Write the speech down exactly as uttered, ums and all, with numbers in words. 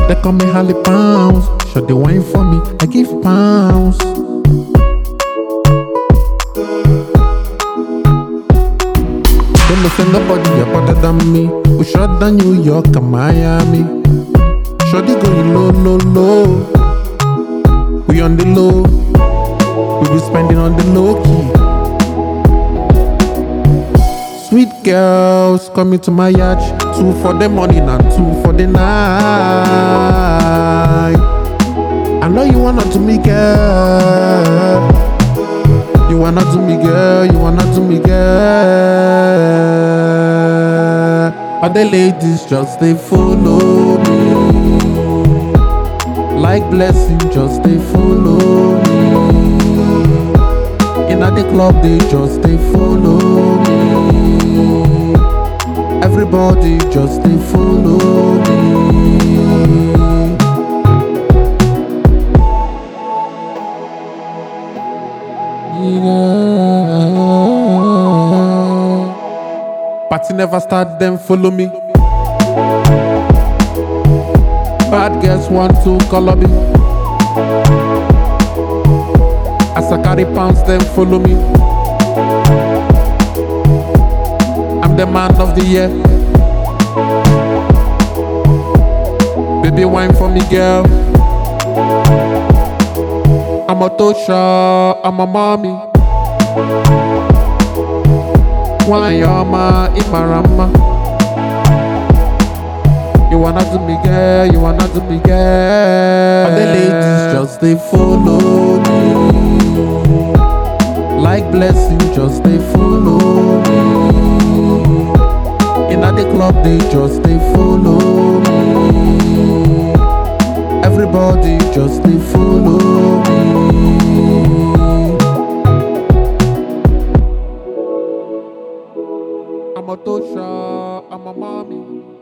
They call me Holly Pounds. Show the wine for me, I give pounds. Don't know say nobody are better than me. We shot down New York and Miami. Shorty going low, low, low. We on the low. We be spending on the low key. Sweet girls coming to my yacht. Two for the morning and two for the night. I know you wanna do me, girl. You wanna do me, girl. You wanna do me, girl. All the ladies just they follow me. Like blessing, just they follow me. In at the club, they just they follow me. Everybody just they follow me. Yeah. Party never start, them follow me. Bad girls want to color me. As I carry pounds, them follow me. I'm the man of the year. Baby, wine for me, girl. I'm a Tosha, I'm a mommy. Wanyama, Imarama. You wanna do me, girl, you wanna do me, girl. All the ladies just they follow me. Like blessing, just they follow me. In at the club, they just they follow me. Everybody just they follow me. I'm a Tosha, I'm a mommy.